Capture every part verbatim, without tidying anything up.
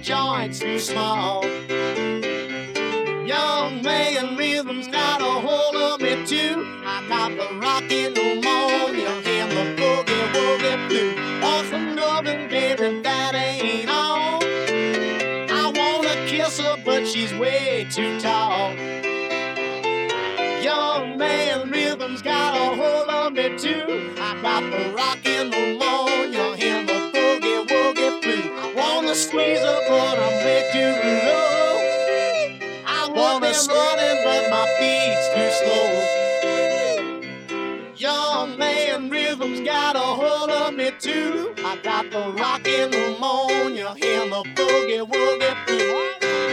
joint's too small. Young man rhythm's got a hold of me too. I got the rockin' pneumonia and the boogie woogie blue. Want some loving, baby, that ain't all. I wanna kiss her, but she's way too tall. Young man rhythm's got a hold of me too. I got the rockin' pneumonia and the boogie woogie blue. I wanna squeeze her, but I'm way too low. I wanna running, but my feet's too slow. Young man rhythm's got a hold of me too. I got the rockin' pneumonia and the boogie woogie blue.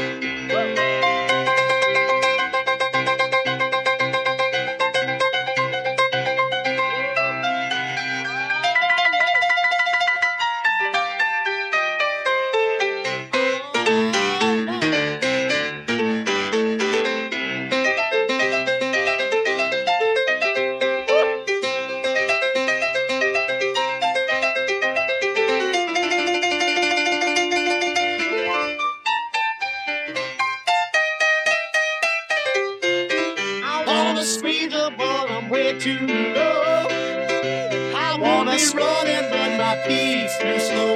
Squeeze her, but I'm way too low. I wanna be running, but my feet's too slow.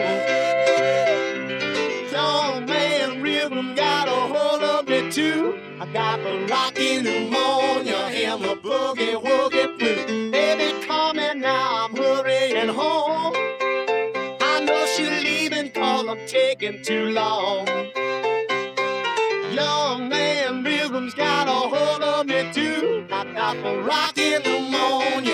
Young man rhythm got a hold of me too. I got the rockin' pneumonia and the boogie woogie blue. Baby, call me now, I'm hurrying home. I know she's leaving 'cause I'm taking too long. Young man rhythm's got a hold of me too. I got the rockin' pneumonia